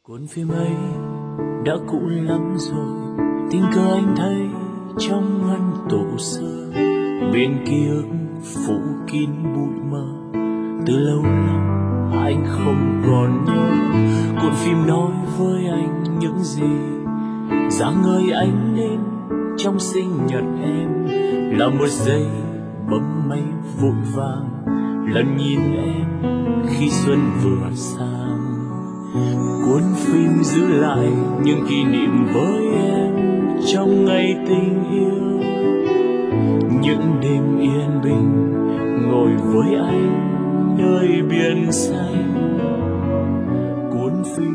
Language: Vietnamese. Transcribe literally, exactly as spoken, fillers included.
Cuốn phim ấy đã cũ lắm rồi, tình cờ anh thấy trong ngăn tủ xưa, bên ký phủ kín bụi mờ. Từ lâu lắm anh không còn nhớ cuốn phim nói với anh những gì. Dáng người anh lên trong sinh nhật em là một giây bấm máy vội vàng, lần nhìn em khi xuân vừa sang. Cuốn phim giữ lại những kỷ niệm với em trong ngày tình yêu, những đêm yên bình ngồi với anh nơi biển xanh. Cuốn phim